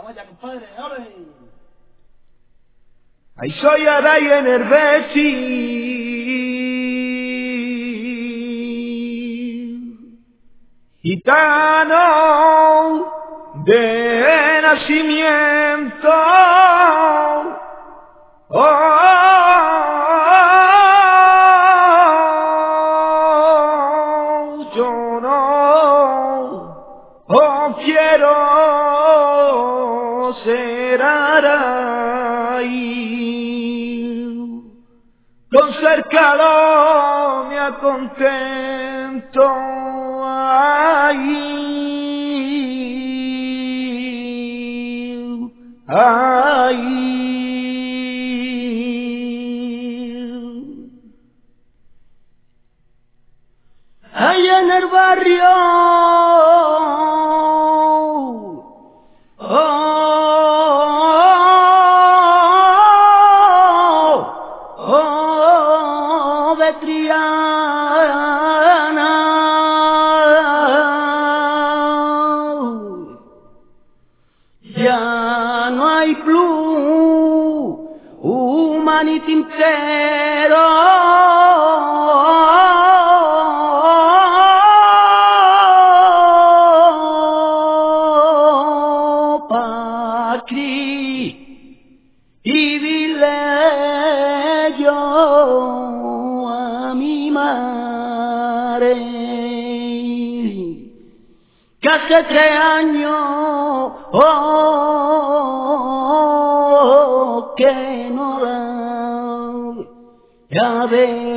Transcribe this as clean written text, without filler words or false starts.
Vaya, compadre, ahora. Ahí soy Aray en el Besi, gitano de nacimiento. Yo no quiero ser Aray, con ser calor me acontento. Ahí en el barrio, de Triana, ya no hay pluma ni tintero. Y dile yo a mi madre que hace 3 años que no la veo.